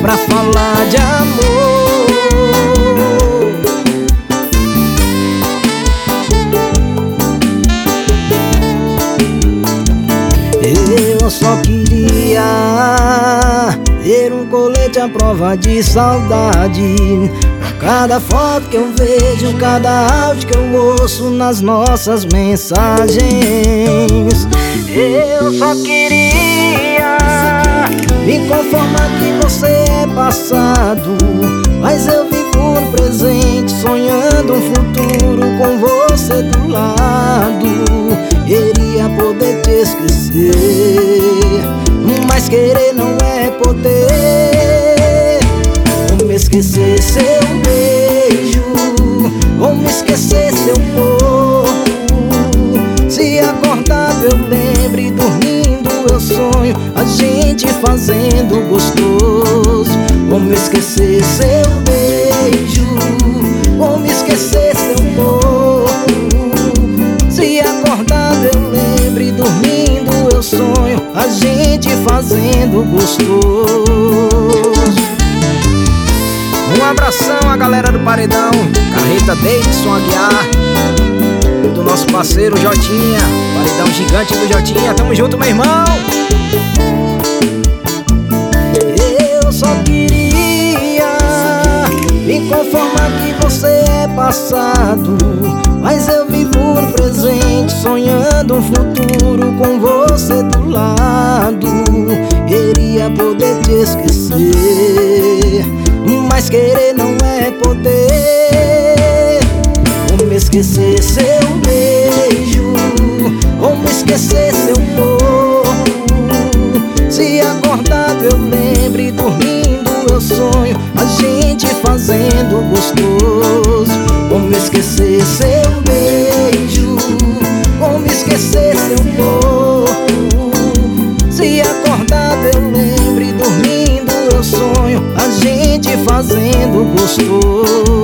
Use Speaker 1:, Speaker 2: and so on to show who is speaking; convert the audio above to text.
Speaker 1: pra falar de amor. Eu só queria ter um colete à prova de saudade. Pra cada foto que eu vejo, cada áudio que eu ouço nas nossas mensagens. Eu só queria me conformar que você é passado, mas eu vivo no presente, sonhando um futuro com você do lado. Queria poder te esquecer, mas querer não é poder. Como esquecer seu beijo, como esquecer seu corpo. Se acordado eu lembro e dormindo eu sonho a gente fazendo gostoso. Como esquecer seu beijo, como esquecer seu corpo. Se acordado eu lembro e dormindo eu sonho a gente fazendo gostoso. Um abração à galera do Paredão, Carreta Davidson Aguiar, do nosso parceiro Jotinha, Paredão gigante do Jotinha. Tamo junto, meu irmão. Eu só queria me conformar que você é passado, mas eu vivo no presente, sonhando um futuro com você do lado. Queria poder te esquecer, mas querer não é poder. Como esquecer seu beijo, como esquecer seu corpo. Se acordado eu lembro e dormindo eu sonho a gente fazendo gostoso. Como esquecer seu beijo, como esquecer seu corpo. Se acordado eu lembro e dormindo eu sonho a gente fazendo gostoso.